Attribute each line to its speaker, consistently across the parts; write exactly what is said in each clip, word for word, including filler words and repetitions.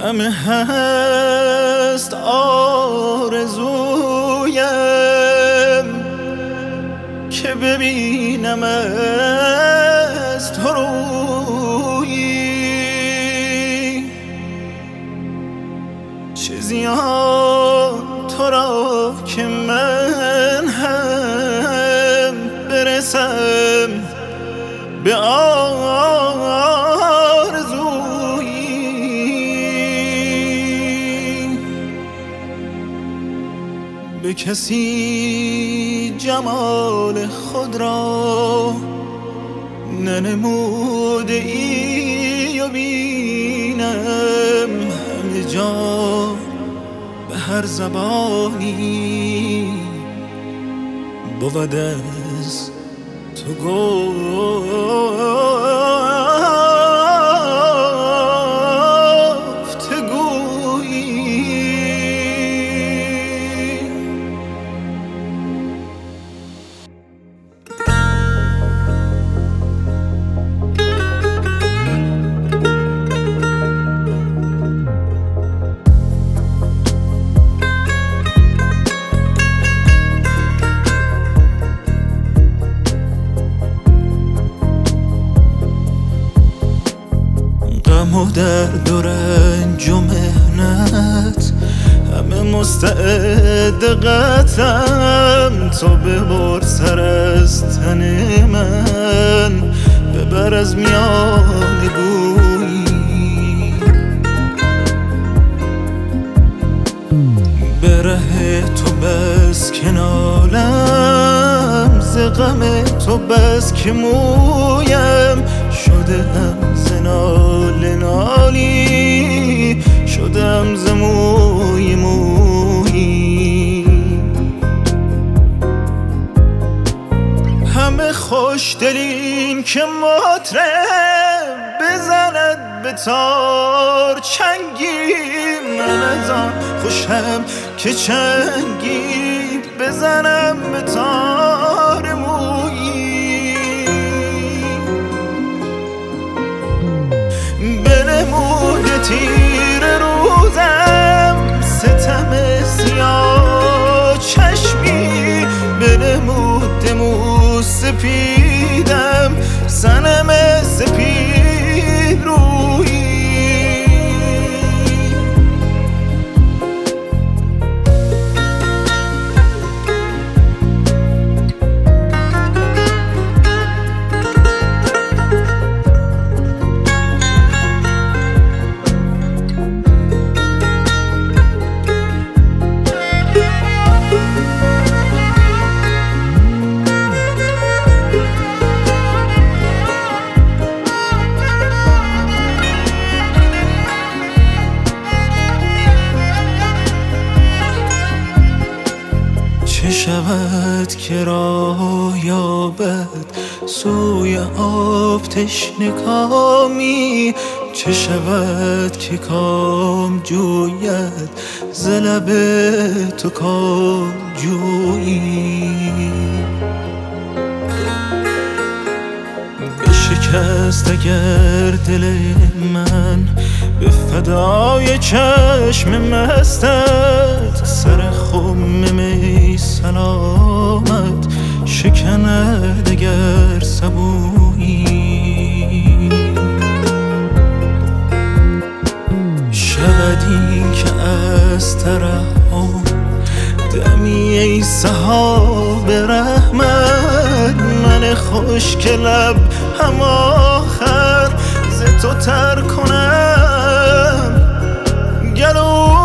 Speaker 1: همه هست آرزویم که ببینم از تو رویی، چه زیان تو را که من هم برسم به آرزویی. به کسی جمال خود را ننموده ای و بینم همه جا به هر زبانی بود از تو گفتگویی. غم و درد و رنج و مهنت همه مستعد قطعم، تو ببر سر از تن من، ببر از میان گویی. به ره تو بس که نالم، ز غم تو بس که مویم، شدم ز ناله نالی، شدم ز موی مویی. همه خوش دلین که مطرب بزند به تار چنگی، من از آن خوشم که چنگی بزنم به تار مویی. بنموده تیر روزم ستم سیاه چشمی، بنموده مو سپیدم صنم سپید رویی. چه شود که راه یابد سوی آب تشنه کامی، چه شود که کام جوید ز لب تو کام جویی. بشکست اگر دل من به فدای چشم مستت، سر خم می سلامت شکند اگر سبویی. شود این که از ترحم دمی ای سحاب رحمت، من خشک لب هم آخر ز تو تر کنم گلویی.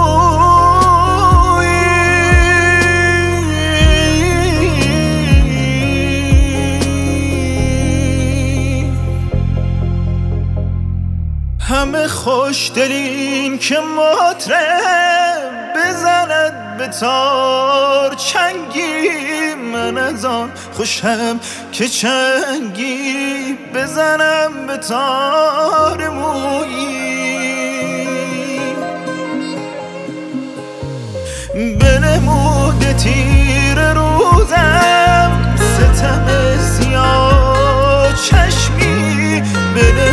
Speaker 1: همه خوش دلین که مطرب بزند به تار چنگی، من از آن خوشم که چنگی بزنم به تار مویی. بنموده تیر روزم ستم سیاه چشمی، بنموده